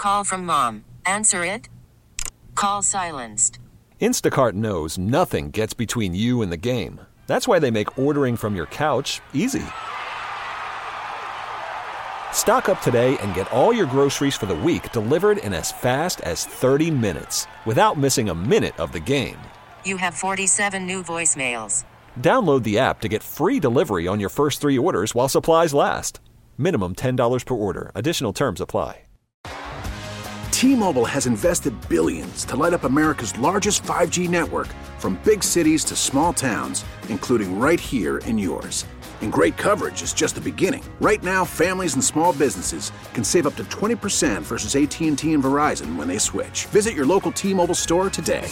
Call from mom. Answer it. Call silenced. Instacart knows nothing gets between you and the game. That's why they make ordering from your couch easy. Stock up today and get all your groceries for the week delivered in as fast as 30 minutes without missing a minute of the game. You have 47 new voicemails. Download the app to get free delivery on your first 3 orders while supplies last. Minimum $10 per order. Additional terms apply. T-Mobile has invested billions to light up America's largest 5G network, from big cities to small towns, including right here in yours. And great coverage is just the beginning. Right now, families and small businesses can save up to 20% versus AT&T and Verizon when they switch. Visit your local T-Mobile store today.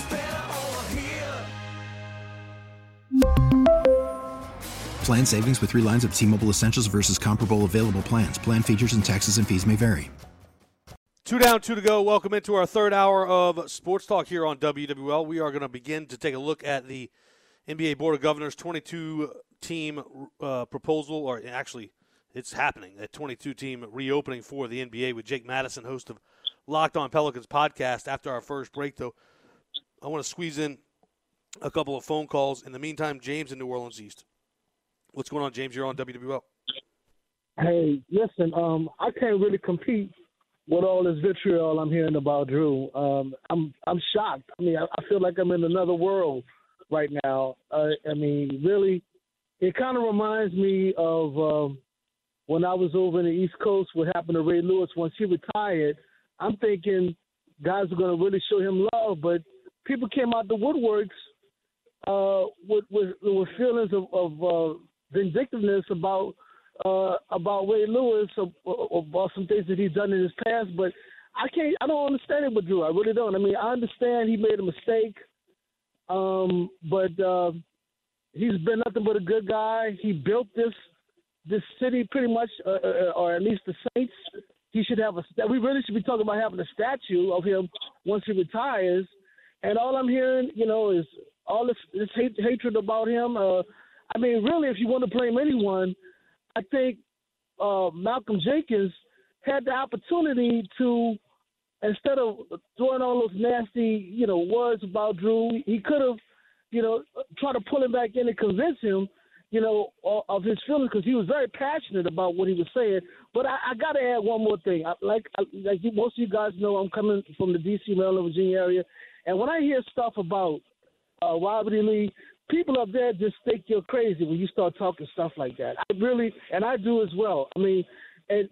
Plan savings with 3 lines of T-Mobile Essentials versus comparable available plans. Plan features and taxes and fees may vary. 2 down, 2 to go. Welcome into our third hour of Sports Talk here on WWL. We are going to begin to take a look at the NBA Board of Governors 22-team proposal, or actually it's happening, a 22-team reopening for the NBA with Jake Madison, host of Locked On Pelicans podcast. After our first break, though, I want to squeeze in a couple of phone calls. In the meantime, James in New Orleans East. What's going on, James? You're on WWL. Hey, listen, I can't really compete with all this vitriol I'm hearing about Drew. I'm shocked. I mean, I feel like I'm in another world right now. I mean, really, it kind of reminds me of when I was over in the East Coast, what happened to Ray Lewis once he retired. I'm thinking guys are going to really show him love, but people came out the woodworks with feelings of vindictiveness about Ray Lewis or about some things that he's done in his past, but I don't understand it with Drew. I really don't. I mean, I understand he made a mistake, but he's been nothing but a good guy. He built this city pretty much, or at least the Saints. He should have we really should be talking about having a statue of him once he retires. And all I'm hearing, is all this hatred about him. I mean, really, if you want to blame anyone, I think Malcolm Jenkins had the opportunity to, instead of throwing all those nasty, words about Drew, he could have, tried to pull him back in and convince him, of his feelings, because he was very passionate about what he was saying. But I got to add one more thing. Like most of you guys know, I'm coming from the D.C., Maryland, Virginia area, and when I hear stuff about Robert E. Lee, people up there just think you're crazy when you start talking stuff like that. I do as well. I mean, and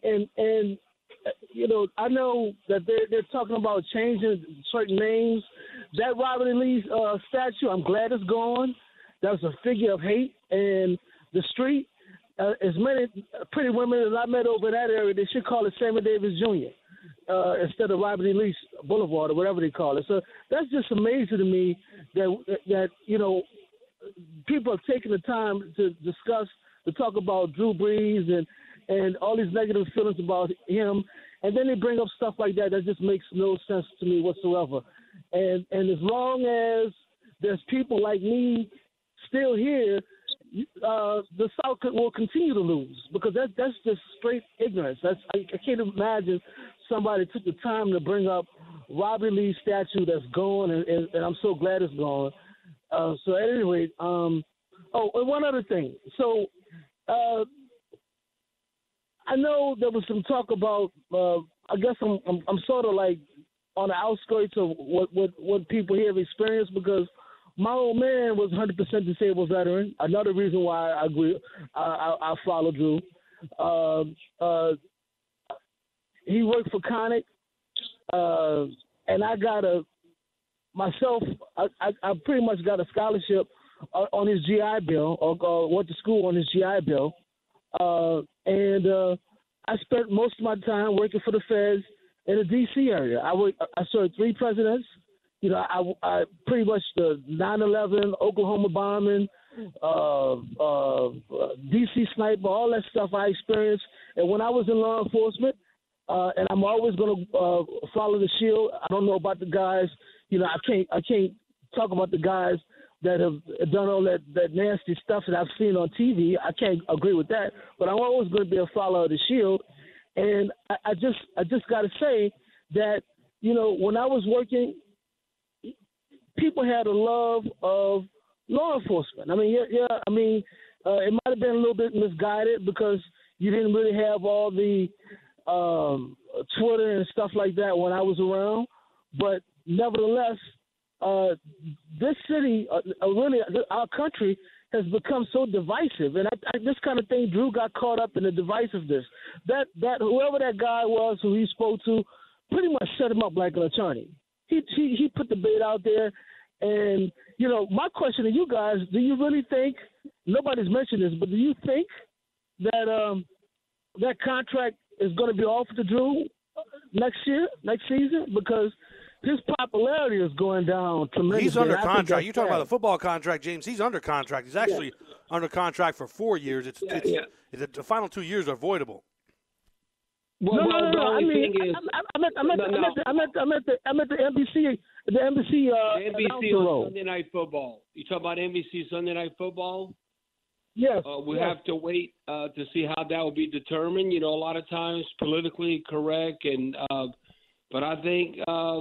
I know that they're talking about changing certain names. That Robert E. Lee statue, I'm glad it's gone. That was a figure of hate. And the street, as many pretty women as I met over in that area, they should call it Sammy Davis Jr. Instead of Robert E. Lee Boulevard or whatever they call it. So that's just amazing to me that people are taking the time to talk about Drew Brees and all these negative feelings about him, and then they bring up stuff like that just makes no sense to me whatsoever. And as long as there's people like me still here, the South will continue to lose, because that's just straight ignorance. I can't imagine somebody took the time to bring up Robert Lee's statue that's gone, and I'm so glad it's gone. So at any rate, and one other thing. So I know there was some talk about. I guess I'm sort of like on the outskirts of what people here have experienced, because my old man was 100% disabled veteran. Another reason why I agree, I follow Drew. He worked for Connick, and I got I pretty much got a scholarship on his GI Bill, or went to school on his GI Bill. And I spent most of my time working for the feds in the D.C. area. I served 3 presidents. I pretty much the 9/11, Oklahoma bombing, D.C. sniper, all that stuff I experienced. And when I was in law enforcement, and I'm always going to follow the shield. I don't know about the guys. I can't talk about the guys that have done all that nasty stuff that I've seen on TV. I can't agree with that. But I'm always going to be a follower of the shield. And I just got to say that, when I was working, people had a love of law enforcement. I mean, it might have been a little bit misguided because you didn't really have all the Twitter and stuff like that when I was around. But nevertheless, this city, really, our country has become so divisive. And this kind of thing, Drew got caught up in the divisiveness. That whoever that guy was who he spoke to pretty much set him up like an attorney. He put the bait out there. And, my question to you guys, do you really think, nobody's mentioned this, but do you think that that contract is going to be offered to Drew next season? Because his popularity is going down tremendously. He's under contract. You're talking about the football contract, James. He's under contract. He's actually under contract for 4 years. The final 2 years are voidable. Well, no. I mean, I'm at the NBC. The NBC on Sunday Night Football. You talk about NBC Sunday Night Football? Yes. We have to wait to see how that will be determined. A lot of times politically correct, and but I think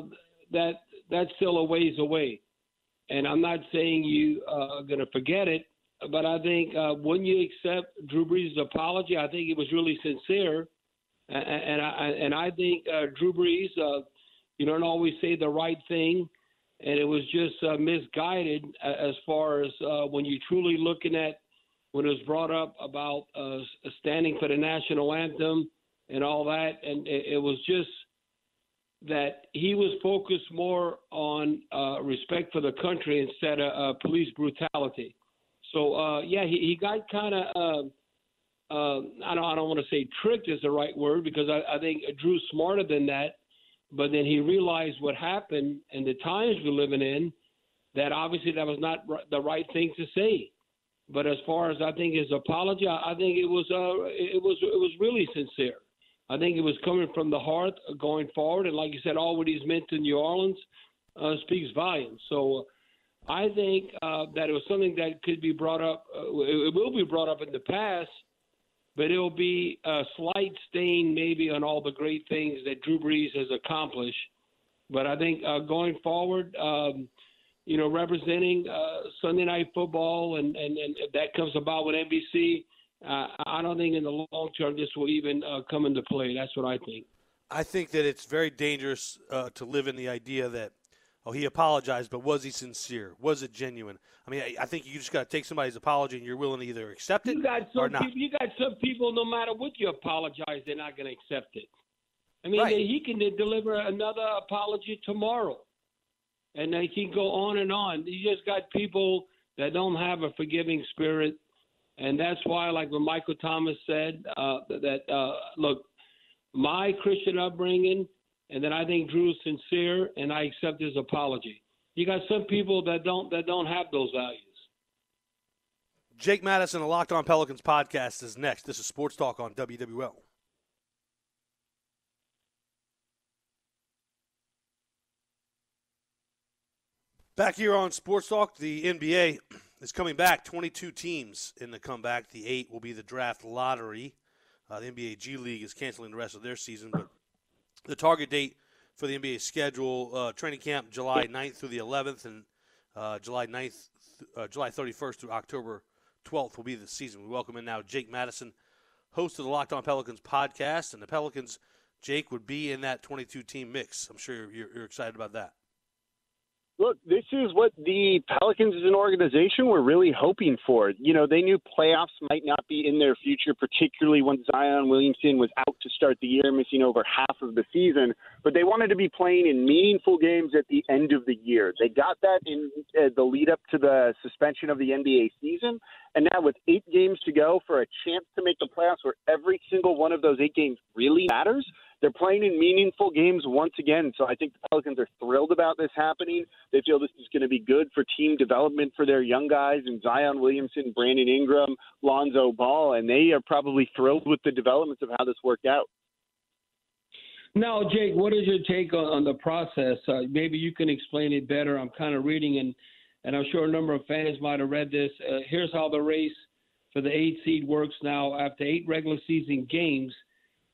that's still a ways away. And I'm not saying you are going to forget it, but I think when you accept Drew Brees' apology, I think it was really sincere. And I think Drew Brees, you don't always say the right thing, and it was just misguided as far as when you're truly looking at when it was brought up about standing for the national anthem and all that, and it was just that he was focused more on respect for the country instead of police brutality. So, he got kind of I don't want to say tricked is the right word, because I think Drew's smarter than that. But then he realized what happened and the times we're living in, that obviously that was not the right thing to say. But as far as I think his apology, I think it was really sincere. I think it was coming from the heart going forward. And like you said, all what he's meant to New Orleans speaks volumes. So I think that it was something that could be brought up. It will be brought up in the past, but it'll be a slight stain maybe on all the great things that Drew Brees has accomplished. But I think going forward, representing Sunday Night Football and that comes about with NBC, I don't think in the long term this will even come into play. That's what I think. I think that it's very dangerous to live in the idea that, he apologized, but was he sincere? Was it genuine? I mean, I think you just got to take somebody's apology and you're willing to either accept it or not. You got some people, no matter what you apologize, they're not going to accept it. I mean, right. He can deliver another apology tomorrow, and they can go on and on. You just got people that don't have a forgiving spirit, and that's why, like what Michael Thomas said, look, my Christian upbringing, and then I think Drew's sincere, and I accept his apology. You got some people that don't have those values. Jake Madison, the Locked On Pelicans podcast is next. This is Sports Talk on WWL. Back here on Sports Talk, the NBA is coming back. 22 teams in the comeback. The 8 will be the draft lottery. The NBA G League is canceling the rest of their season, but the target date for the NBA schedule, training camp July 9th through the 11th, and July 31st through October 12th will be the season. We welcome in now Jake Madison, host of the Locked On Pelicans podcast, and the Pelicans, Jake, would be in that 22-team mix. I'm sure you're excited about that. Look, this is what the Pelicans as an organization were really hoping for. They knew playoffs might not be in their future, particularly when Zion Williamson was out to start the year, missing over half of the season. But they wanted to be playing in meaningful games at the end of the year. They got that in the lead up to the suspension of the NBA season. And now with 8 games to go for a chance to make the playoffs where every single one of those 8 games really matters, they're playing in meaningful games once again. So I think the Pelicans are thrilled about this happening. They feel this is going to be good for team development for their young guys and Zion Williamson, Brandon Ingram, Lonzo Ball, and they are probably thrilled with the developments of how this worked out. Now, Jake, what is your take on the process? Maybe you can explain it better. I'm kind of reading, and I'm sure a number of fans might have read this. Here's how the race for the 8 seed works now. After 8 regular season games,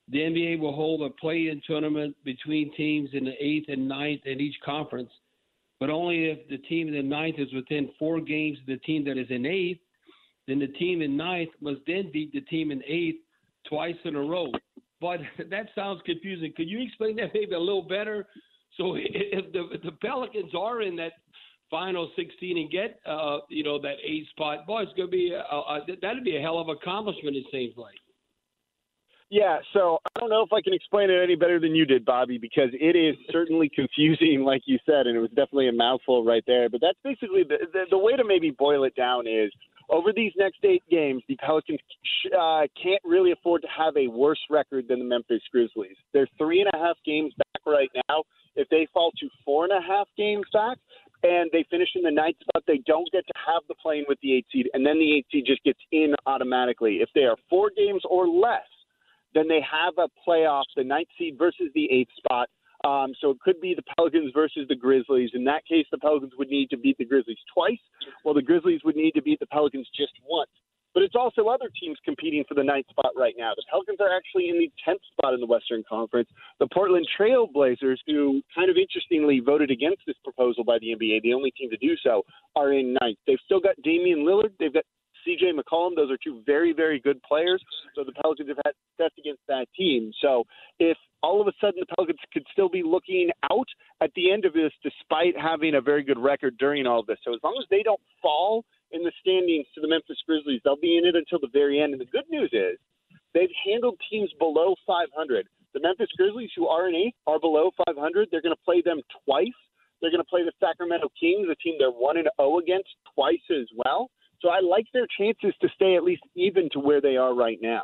the NBA will hold a play-in tournament between teams in the 8th and 9th in each conference, but only if the team in the 9th is within 4 games of the team that is in 8th. Then the team in 9th must then beat the team in 8th twice in a row. But that sounds confusing. Could you explain that maybe a little better? So if the Pelicans are in that final 16 and get, that 8th spot, boy, it's going to be that'd be a hell of an accomplishment, it seems like. Yeah, so I don't know if I can explain it any better than you did, Bobby, because it is certainly confusing, like you said, and it was definitely a mouthful right there. But that's basically the way to maybe boil it down is over these next 8 games, the Pelicans can't really afford to have a worse record than the Memphis Grizzlies. They're 3.5 games back right now. If they fall to 4.5 games back and they finish in the 9th spot, they don't get to have the play-in with the 8th seed, and then the 8th seed just gets in automatically. If they are 4 games or less, then they have a playoff, the 9th seed versus the 8th spot. So it could be the Pelicans versus the Grizzlies. In that case, the Pelicans would need to beat the Grizzlies twice, while the Grizzlies would need to beat the Pelicans just once. But it's also other teams competing for the 9th spot right now. The Pelicans are actually in the 10th spot in the Western Conference. The Portland Trail Blazers, who kind of interestingly voted against this proposal by the NBA, the only team to do so, are in 9th. They've still got Damian Lillard. They've got C.J. McCollum. Those are 2 very, very good players. So the Pelicans have had success against that team. So if all of a sudden the Pelicans could still be looking out at the end of this despite having a very good record during all of this. So as long as they don't fall in the standings to the Memphis Grizzlies, they'll be in it until the very end. And the good news is they've handled teams below 500. The Memphis Grizzlies, who are in 8th, are below 500. They're going to play them twice. They're going to play the Sacramento Kings, a team they're 1-0 against, twice as well. So I like their chances to stay at least even to where they are right now.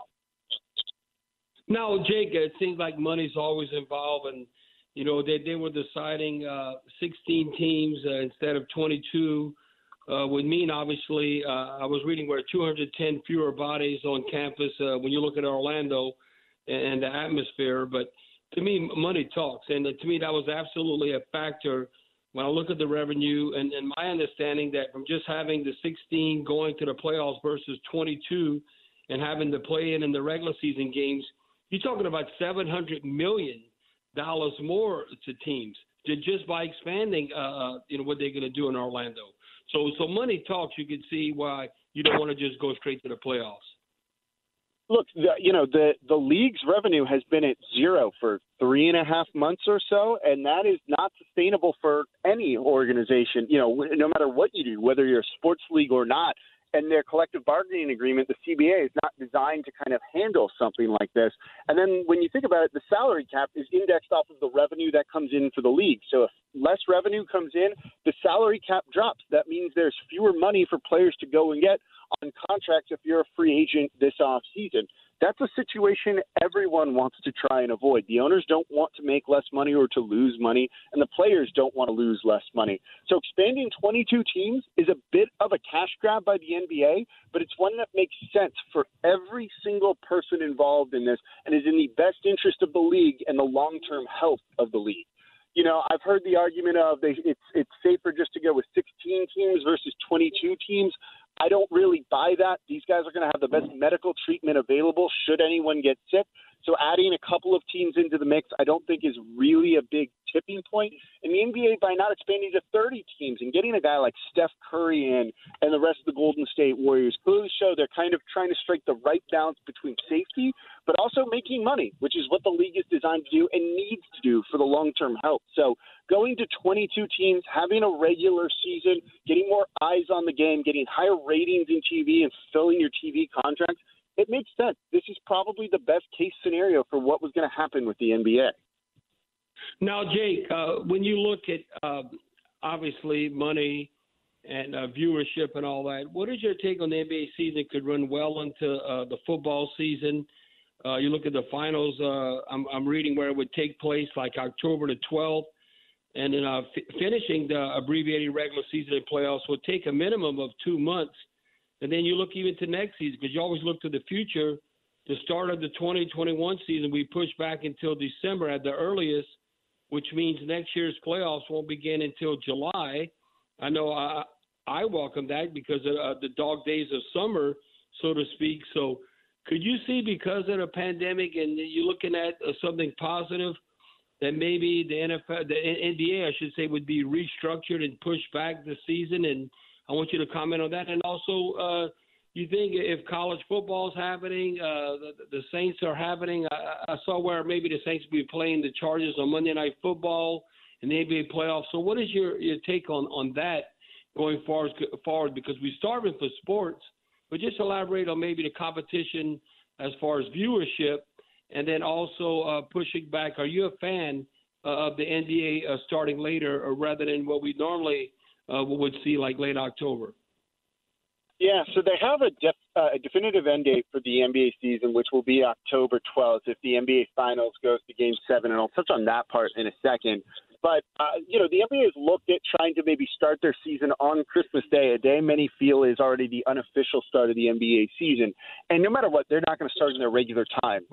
Now, Jake, it seems like money's always involved, and they were deciding 16 teams instead of 22 would mean, obviously, I was reading where 210 fewer bodies on campus when you look at Orlando and the atmosphere. But to me, money talks, and to me that was absolutely a factor when I look at the revenue and my understanding that from just having the 16 going to the playoffs versus 22 and having the play-in and the regular season games, you're talking about $700 million more to teams just by expanding, what they're going to do in Orlando. So money talks. You can see why you don't want to just go straight to the playoffs. Look, the league's revenue has been at 0 for 3.5 months or so, and that is not sustainable for any organization, no matter what you do, whether you're a sports league or not. And their collective bargaining agreement, the CBA, is not designed to kind of handle something like this. And then when you think about it, the salary cap is indexed off of the revenue that comes in for the league. So if less revenue comes in, the salary cap drops. That means there's fewer money for players to go and get on contracts if you're a free agent this off season. That's a situation everyone wants to try and avoid. The owners don't want to make less money or to lose money, and the players don't want to lose less money. So expanding 22 teams is a bit of a cash grab by the NBA, but it's one that makes sense for every single person involved in this and is in the best interest of the league and the long-term health of the league. I've heard the argument of it's safer just to go with 16 teams versus 22 teams. I don't really buy that. These guys are going to have the best medical treatment available should anyone get sick. So adding a couple of teams into the mix I don't think is really a big tipping point. And the NBA, by not expanding to 30 teams and getting a guy like Steph Curry in and the rest of the Golden State Warriors, clearly show they're kind of trying to strike the right balance between safety but also making money, which is what the league is designed to do and needs to do for the long-term health. So going to 22 teams, having a regular season, getting more eyes on the game, getting higher ratings in TV and filling your TV contracts, it makes sense. This is probably the best case scenario for what was going to happen with the NBA. Now, Jake, when you look at obviously money and viewership and all that, what is your take on the NBA season? Could run well into the football season. You look at the finals. I'm reading where it would take place like October the 12th, and then finishing the abbreviated regular season and playoffs would take a minimum of 2 months. And then you look even to next season, because you always look to the future. The start of the 2021 season, we push back until December at the earliest, which means next year's playoffs won't begin until July. I know I welcome that because of the dog days of summer, so to speak. So Could you see, because of the pandemic and you're looking at something positive, that maybe the NFL, the NBA, I should say, would be restructured and pushed back the season? And I want you to comment on that. And also, you think if college football is happening, the Saints are happening? I saw where maybe the Saints will be playing the Chargers on Monday Night Football in the NBA playoffs. So what is your take on that going forward? Because we're starving for sports, but just elaborate on maybe the competition as far as viewership, and then also pushing back. Are you a fan of the NBA starting later, or rather than what we normally would see like late October? Yeah, so they have a definitive end date for the NBA season, which will be October 12th if the NBA Finals goes to Game 7, and I'll touch on that part in a second. But, the NBA has looked at trying to maybe start their season on Christmas Day, a day many feel is already the unofficial start of the NBA season. And no matter what, they're not going to start in their regular time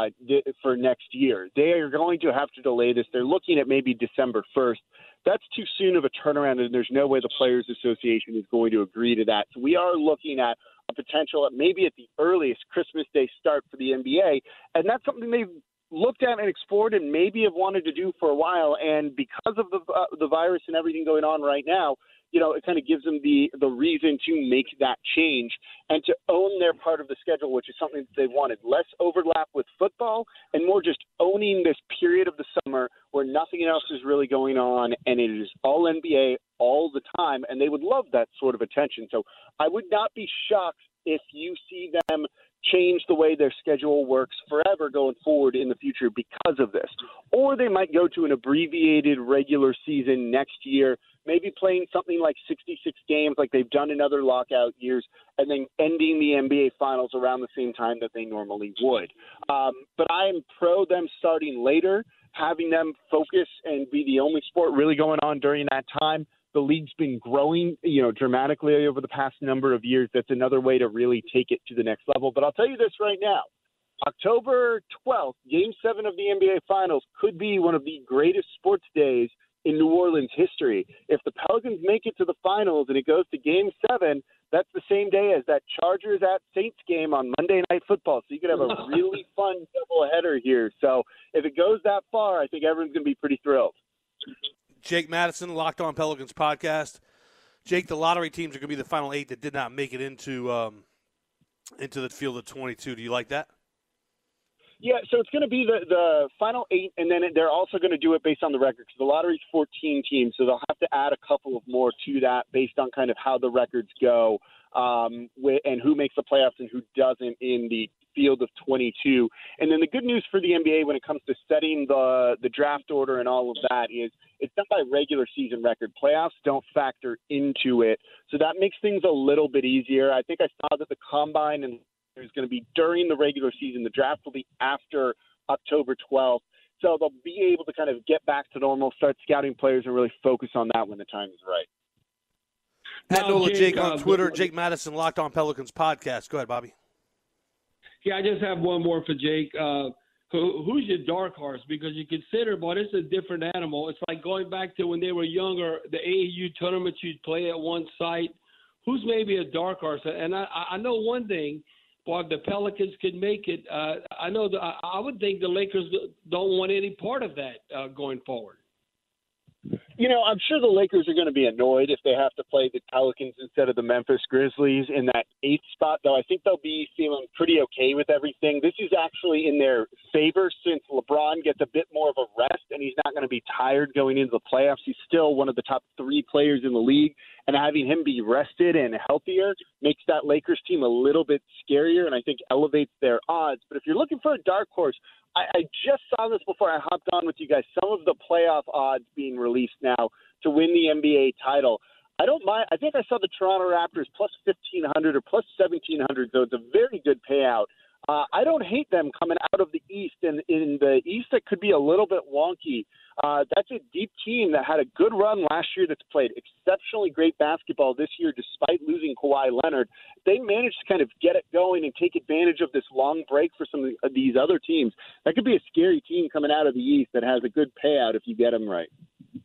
for next year. They are going to have to delay this. They're looking at maybe December 1st. That's too soon of a turnaround, and there's no way the Players Association is going to agree to that. So we are looking at a potential, maybe at the earliest, Christmas Day start for the NBA, and that's something they've looked at and explored and maybe have wanted to do for a while. And because of the virus and everything going on right now, it kind of gives them the reason to make that change and to own their part of the schedule, which is something that they wanted. Less overlap with football and more just owning this period of the summer where nothing else is really going on, and it is all NBA all the time, and they would love that sort of attention. So I would not be shocked if you see them change the way their schedule works forever going forward in the future because of this. Or they might go to an abbreviated regular season next year, maybe playing something like 66 games like they've done in other lockout years, and then ending the NBA Finals around the same time that they normally would. But I am pro them starting later, having them focus and be the only sport really going on during that time. The league's been growing, dramatically over the past number of years. That's another way to really take it to the next level. But I'll tell you this right now. October 12th, Game 7 of the NBA Finals could be one of the greatest sports days in New Orleans history. If the Pelicans make it to the Finals and it goes to Game 7, that's the same day as that Chargers at Saints game on Monday Night Football. So you could have a really fun doubleheader here. So if it goes that far, I think everyone's going to be pretty thrilled. Jake Madison, Locked On Pelicans podcast. Jake, the lottery teams are going to be the final 8 that did not make it into the field of 22. Do you like that? Yeah, so it's going to be the final 8, and then they're also going to do it based on the record because the lottery's 14 teams, so they'll have to add a couple of more to that based on kind of how the records go and who makes the playoffs and who doesn't in the field of 22. And then the good news for the NBA when it comes to setting the draft order and all of that is it's done by regular season record. Playoffs don't factor into it, so that makes things a little bit easier. I think I saw that the combine and is going to be during the regular season. The draft will be after October 12th. So they'll be able to kind of get back to normal, start scouting players, and really focus on that when the time is right. At Nola Jake on Twitter, Jake Madison, Locked On Pelicans podcast. Go ahead, Bobby. Yeah, I just have one more for Jake. Who's your dark horse? Because you consider, boy, this is a different animal. It's like going back to when they were younger, the AAU tournaments you'd play at one site. Who's maybe a dark horse? And I know one thing. Well, if the Pelicans can make it, I know I would think the Lakers don't want any part of that going forward. I'm sure the Lakers are going to be annoyed if they have to play the Pelicans instead of the Memphis Grizzlies in that 8th spot, though I think they'll be feeling pretty okay with everything. This is actually in their favor since LeBron gets a bit more of a rest and he's not going to be tired going into the playoffs. He's still one of the top 3 players in the league, and having him be rested and healthier makes that Lakers team a little bit scarier and I think elevates their odds. But if you're looking for a dark horse, I just saw this before I hopped on with you guys, some of the playoff odds being released now to win the NBA title. I don't mind. I think I saw the Toronto Raptors plus 1,500 or plus 1,700, so it's a very good payout. I don't hate them coming out of the East, and in the East that could be a little bit wonky. That's a deep team that had a good run last year that's played exceptionally great basketball this year despite losing Kawhi Leonard. They managed to kind of get it going and take advantage of this long break for some of these other teams. That could be a scary team coming out of the East that has a good payout if you get them right.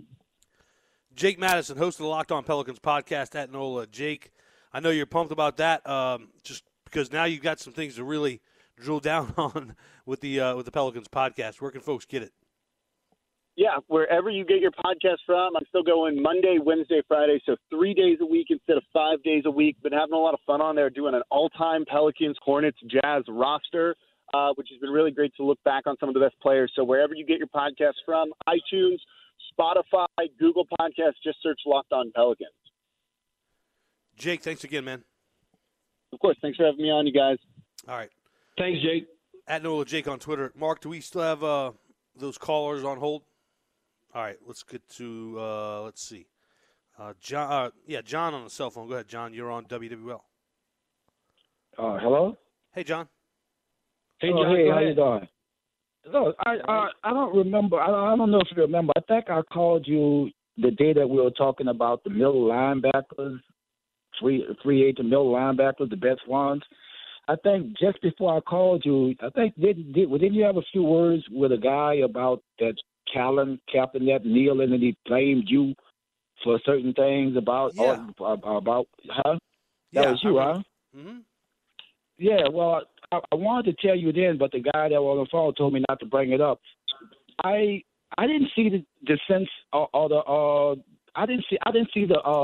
Jake Madison, host of the Locked On Pelicans podcast at Nola. Jake, I know you're pumped about that just because now you've got some things to really drill down on with the Pelicans podcast? Where can folks get it? Yeah, wherever you get your podcast from. I'm still going Monday, Wednesday, Friday, so 3 days a week instead of 5 days a week. Been having a lot of fun on there, doing an all-time Pelicans, Hornets, Jazz roster, which has been really great to look back on some of the best players. So wherever you get your podcast from, iTunes, Spotify, Google Podcasts, just search Locked On Pelicans. Jake, thanks again, man. Of course. Thanks for having me on, you guys. All right. Thanks, Jake. At Nola Jake on Twitter. Mark, do we still have those callers on hold? All right, let's get to, let's see. John on the cell phone. Go ahead, John. You're on WWL. Hello? Hey, John. Hey, John, hey, go how ahead. you doing? Look, I don't remember. I don't know if you remember. I think I called you the day that we were talking about the middle linebackers, free agent middle linebackers, the best ones. I think just before I called you, I think didn't you have a few words with a guy about that Callan Kaepernick kneeling and he blamed you for certain things about Yeah. about huh? Yeah, That was you, huh? Mm-hmm. Yeah, well, I wanted to tell you then, but the guy that was on the phone told me not to bring it up. I didn't see the sense or the I didn't see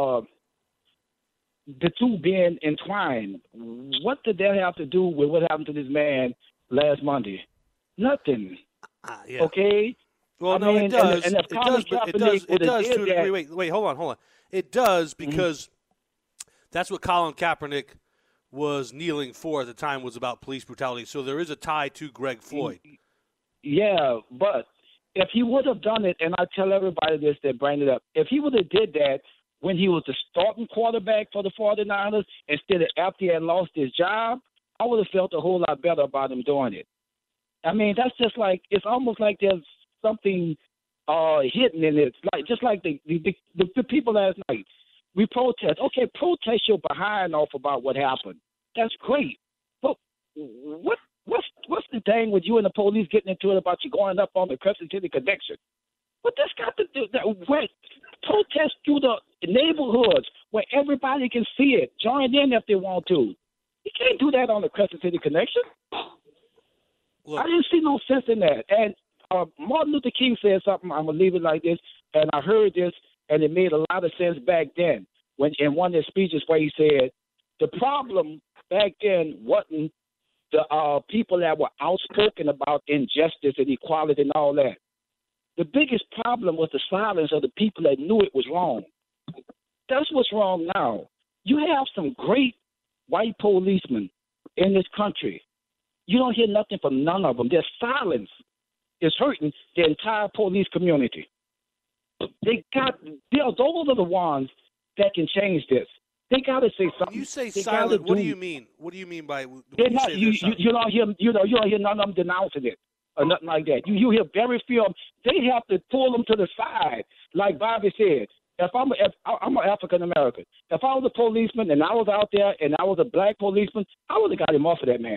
the two being entwined. What did that have to do with what happened to this man last Monday? Nothing. Yeah. Okay. Well, I no, mean, it does. and if It does. But it does. It does to a degree. Wait. Hold on. It does because that's what Colin Kaepernick was kneeling for at the time, was about police brutality. So there is a tie to Greg Floyd. Yeah, but if he would have done it, and I tell everybody this that bring it up, if he would have did that when he was the starting quarterback for the 49ers instead of after he had lost his job, I would have felt a whole lot better about him doing it. I mean, that's just like, it's almost like there's something hidden in it. Like just like the people last night. We protest. Okay, protest your behind off about what happened. That's great. But what's the thing with you and the police getting into it about you going up on the Crescent City connection? What that's got to do that? Protest through the neighborhoods where everybody can see it. Join in if they want to. You can't do that on the Crescent City connection. Look, I didn't see no sense in that. And Martin Luther King said something. I'm gonna leave it like this. And I heard this, and it made a lot of sense back then. When in one of his speeches, where he said the problem back then wasn't the people that were outspoken about injustice and equality and all that. The biggest problem was the silence of the people that knew it was wrong. That's what's wrong now. You have some great white policemen in this country. You don't hear nothing from none of them. Their silence is hurting the entire police community. Those are the ones that can change this. They got to say something. When you say they silent, what do you mean? What do you mean by they're not, you don't hear you don't hear none of them denouncing it or nothing like that. You hear very few of them. They have to pull them to the side, like Bobby said. If I'm an African American, if I was a policeman and I was out there and I was a black policeman, I would have got him off of that man.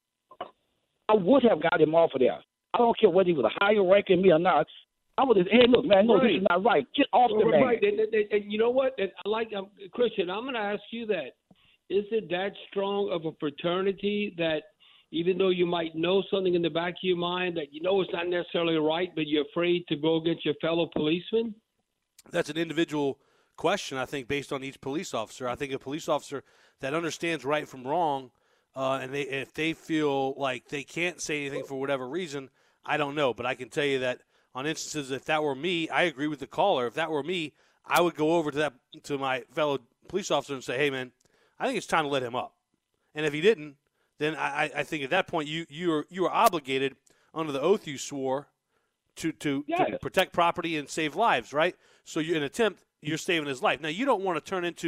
I would have got him off of there. I don't care whether he was a higher rank than me or not. I would have, hey, look, man, no, this is not right. Get off the man. Right. And you know what? And I like Christian, I'm going to ask you that. Is it that strong of a fraternity that even though you might know something in the back of your mind that you know it's not necessarily right, but you're afraid to go against your fellow policeman? That's an individual question, I think, based on each police officer. I think a police officer that understands right from wrong, and if they feel like they can't say anything for whatever reason, I don't know. But I can tell you that on instances, if that were me, I agree with the caller. If that were me, I would go over to my fellow police officer and say, hey, man, I think it's time to let him up. And if he didn't, then I think at that point you are obligated under the oath you swore to protect property and save lives, right? So you're saving his life. Now you don't want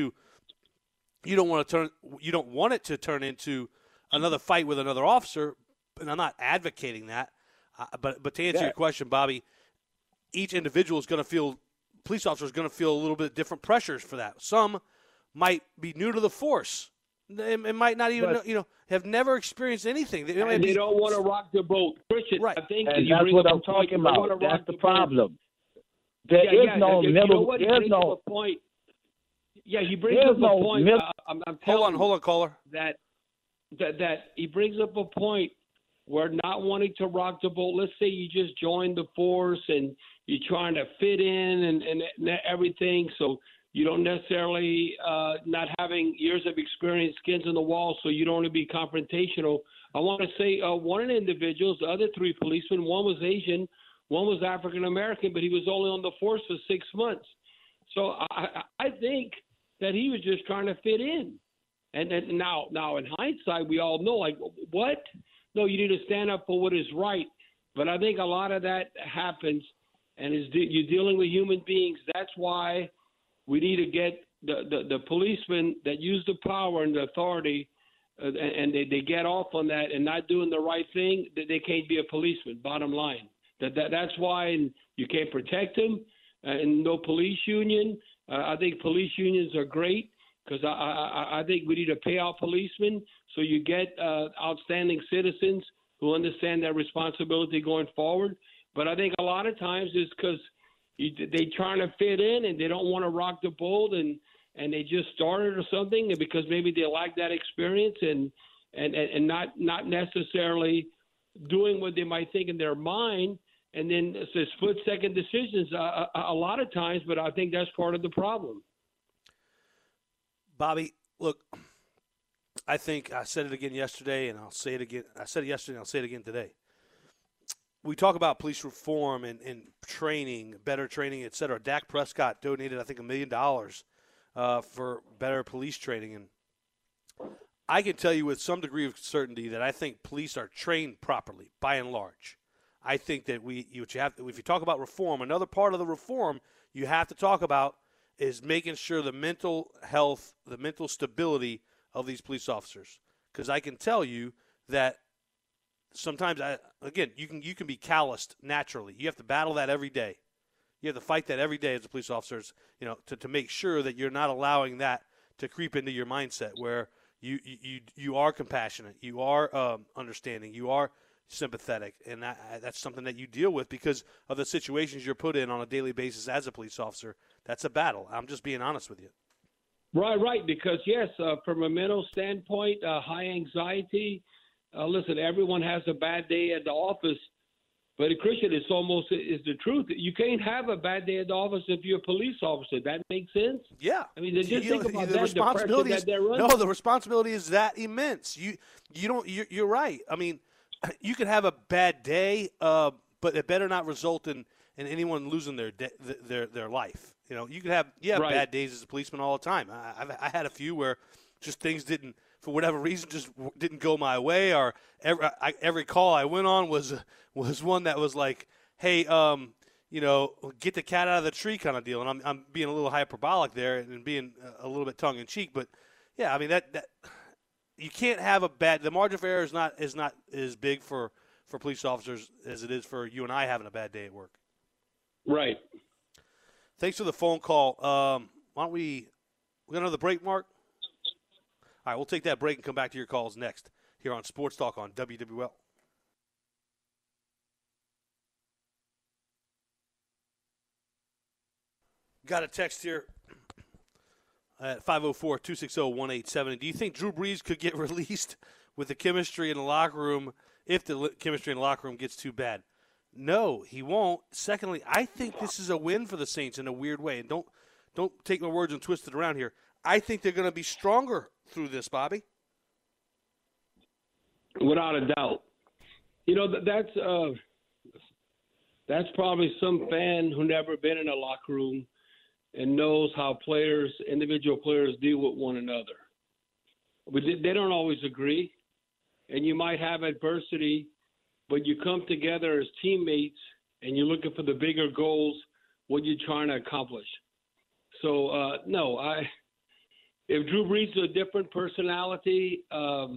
it to turn into another fight with another officer, and I'm not advocating that. But to answer your question, Bobby, each individual is going to feel, police officer is going to feel a little bit different pressures for that. Some might be new to the force. They might not even have never experienced anything. They don't want to rock the boat. Christian, right. I think and that's what I'm talking about. That's the problem. There is no middle. There's no point. Yeah, he brings up a point. I'm telling Hold on, caller. That he brings up a point where not wanting to rock the boat, let's say you just joined the force and you're trying to fit in and everything, so you don't necessarily not having years of experience, skins in the wall, so you don't want to be confrontational. I want to say one of the individuals, the other three policemen, one was Asian, one was African American, but he was only on the force for 6 months. So I think that he was just trying to fit in. And then now in hindsight, we all know, like, what? No, you need to stand up for what is right. But I think a lot of that happens, and you're dealing with human beings. That's why we need to get the policemen that use the power and the authority, and they get off on that and not doing the right thing, that they can't be a policeman, bottom line. That's why you can't protect them, and no police union. I think police unions are great, because I think we need to pay our policemen so you get outstanding citizens who understand their responsibility going forward. But I think a lot of times it's because they're trying to fit in and they don't want to rock the boat, and they just started or something, and because maybe they lack that experience and not necessarily doing what they might think in their mind, and then it's a split-second decisions a lot of times, but I think that's part of the problem. Bobby, look, I think I said it again yesterday, and I'll say it again. I said it yesterday, and I'll say it again today. We talk about police reform and training, better training, et cetera. Dak Prescott donated, I think, $1 million for better police training. And I can tell you with some degree of certainty that I think police are trained properly, by and large. I think that if you talk about reform, another part of the reform you have to talk about is making sure the mental health, the mental stability of these police officers. Because I can tell you that sometimes, you can be calloused naturally. You have to battle that every day. You have to fight that every day as a police officer, to make sure that you're not allowing that to creep into your mindset where you are compassionate, you are understanding, you are sympathetic, and that's something that you deal with because of the situations you're put in on a daily basis as a police officer. That's a battle. I'm just being honest with you. Right, because, yes, from a mental standpoint, high anxiety, listen, everyone has a bad day at the office, but, Christian, it's almost is the truth. You can't have a bad day at the office if you're a police officer. That makes sense? Yeah. I mean, just think about the responsibility that they're running. No, the responsibility is that immense. You're right. I mean, you could have a bad day, but it better not result in anyone losing their life. You could have right. Bad days as a policeman all the time. I had a few where just things didn't, for whatever reason, just didn't go my way, or every call I went on was one that was like, hey, get the cat out of the tree kind of deal. And I'm being a little hyperbolic there and being a little bit tongue in cheek, but yeah, I mean that you can't have the margin of error is not as big for police officers as it is for you and I having a bad day at work. Right. Thanks for the phone call. Why don't we got another break, Mark? All right, we'll take that break and come back to your calls next here on Sports Talk on WWL. Got a text here at 504-260-1870. Do you think Drew Brees could get released with the chemistry in the locker room if the chemistry in the locker room gets too bad? No, he won't. Secondly, I think this is a win for the Saints in a weird way. And don't take my words and twist it around here. I think they're going to be stronger through this, Bobby. Without a doubt. That's probably some fan who never been in a locker room and knows how individual players deal with one another. But they don't always agree, and you might have adversity, but you come together as teammates and you're looking for the bigger goals, what you're trying to accomplish. So, if Drew Brees is a different personality and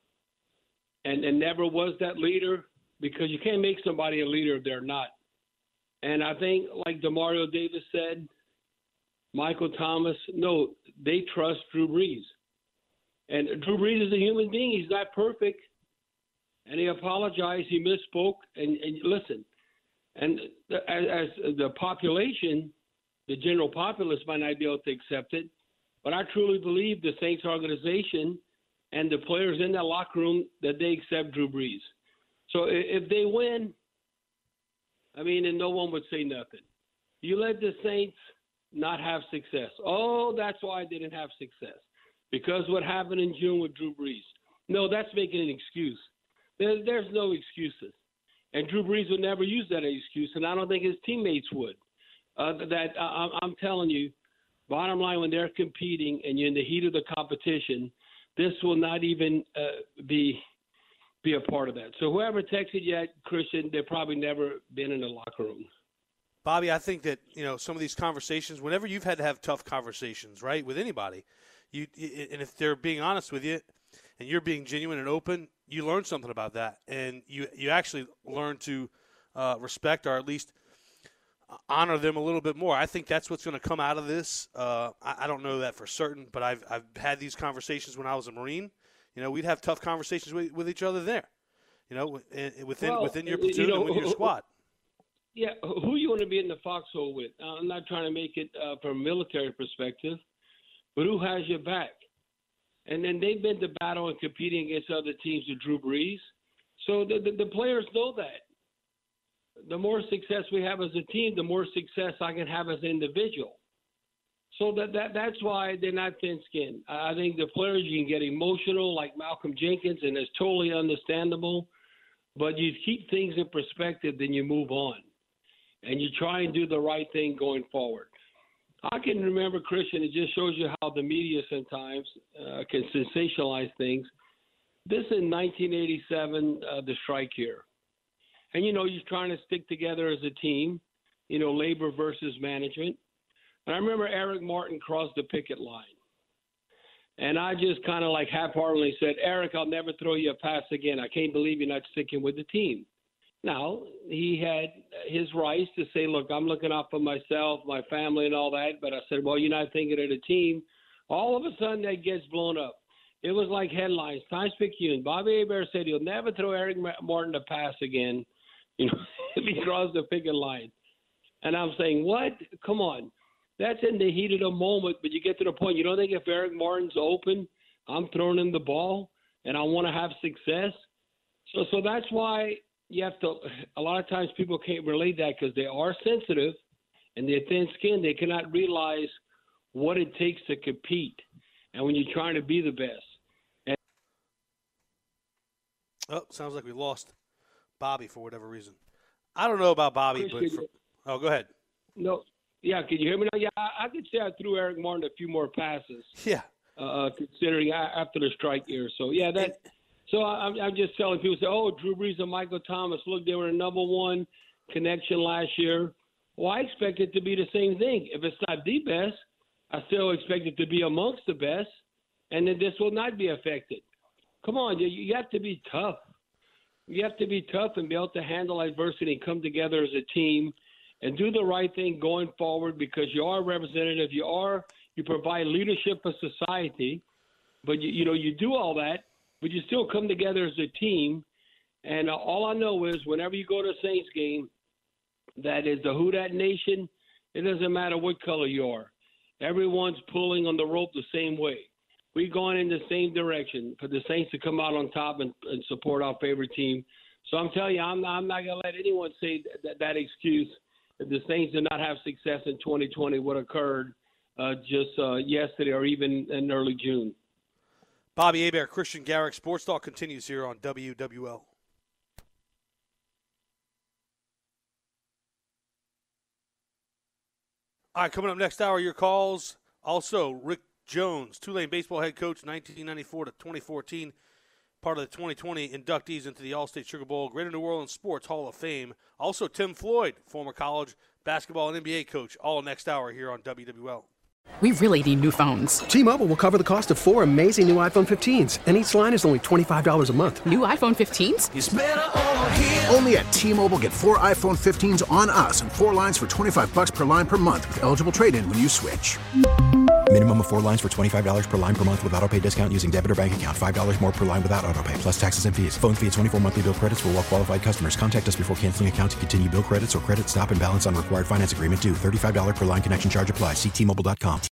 never was that leader, because you can't make somebody a leader if they're not. And I think, like DeMario Davis said, Michael Thomas, no, they trust Drew Brees. And Drew Brees is a human being. He's not perfect. And he apologized. He misspoke. And listen, and as the population, the general populace might not be able to accept it, but I truly believe the Saints organization and the players in that locker room that they accept Drew Brees. So if they win, I mean, and no one would say nothing. You let the Saints not have success. Oh, that's why they didn't have success. Because what happened in June with Drew Brees. No, that's making an excuse. There's no excuses. And Drew Brees would never use that excuse, and I don't think his teammates would. I'm telling you, bottom line, when they're competing and you're in the heat of the competition, this will not even be a part of that. So whoever texted you, Christian, they've probably never been in the locker room. Bobby, I think that, some of these conversations, whenever you've had to have tough conversations, right, with anybody, and if they're being honest with you and you're being genuine and open, you learn something about that. And you actually learn to respect or at least honor them a little bit more. I think that's what's going to come out of this. I don't know that for certain, but I've had these conversations when I was a Marine. We'd have tough conversations with each other there, within your platoon and with your squad. Yeah, who you want to be in the foxhole with? I'm not trying to make it from a military perspective, but who has your back? And then they've been to battle and competing against other teams with Drew Brees. So the players know that. The more success we have as a team, the more success I can have as an individual. So that's why they're not thin-skinned. I think the players, you can get emotional like Malcolm Jenkins, and it's totally understandable. But you keep things in perspective, then you move on. And you try and do the right thing going forward. I can remember, Christian, it just shows you how the media sometimes can sensationalize things. This in 1987, the strike year. And, you're trying to stick together as a team, labor versus management. And I remember Eric Martin crossed the picket line. And I just kind of like half-heartedly said, Eric, I'll never throw you a pass again. I can't believe you're not sticking with the team. Now, he had his rights to say, look, I'm looking out for myself, my family, and all that. But I said, well, you're not thinking of the team. All of a sudden, that gets blown up. It was like headlines. Times-Picayune. Bobby Hebert said he'll never throw Eric Martin a pass again, if he crossed the picket line. And I'm saying, what? Come on. That's in the heat of the moment, but you get to the point. You don't think if Eric Martin's open, I'm throwing him the ball, and I want to have success? So that's why – you have to – a lot of times people can't relate that because they are sensitive and they're thin-skinned. They cannot realize what it takes to compete and when you're trying to be the best. Sounds like we lost Bobby for whatever reason. I don't know about Bobby, but go ahead. No. Yeah, can you hear me now? Yeah, I could say I threw Eric Martin a few more passes. Yeah. Considering after the strike year. So, yeah, that – So I'm just telling people, say, oh, Drew Brees and Michael Thomas, look, they were the number one connection last year. Well, I expect it to be the same thing. If it's not the best, I still expect it to be amongst the best, and then this will not be affected. Come on, you have to be tough. You have to be tough and be able to handle adversity and come together as a team and do the right thing going forward because you are a representative. You provide leadership for society, but, you do all that. But you still come together as a team, and all I know is whenever you go to a Saints game, that is the Who Dat Nation, it doesn't matter what color you are. Everyone's pulling on the rope the same way. We're going in the same direction for the Saints to come out on top and support our favorite team. So I'm telling you, I'm not going to let anyone say that excuse if the Saints did not have success in 2020, what occurred just yesterday or even in early June. Bobby Hebert, Christian Garrick, Sports Talk continues here on WWL. All right, coming up next hour, your calls. Also, Rick Jones, Tulane baseball head coach, 1994 to 2014, part of the 2020 inductees into the All-State Sugar Bowl, Greater New Orleans Sports Hall of Fame. Also, Tim Floyd, former college basketball and NBA coach, all next hour here on WWL. We really need new phones. T-Mobile will cover the cost of 4 amazing new iPhone 15s, and each line is only $25 a month. New iPhone 15s? It's better over here. Only at T-Mobile, get 4 iPhone 15s on us and 4 lines for $25 per line per month with eligible trade-in when you switch. Minimum of 4 lines for $25 per line per month with autopay discount using debit or bank account. $5 more per line without autopay, plus taxes and fees. Phone fee at 24 monthly bill credits for well-qualified customers. Contact us before canceling account to continue bill credits or credit stop and balance on required finance agreement due. $35 per line connection charge applies. See T-Mobile.com.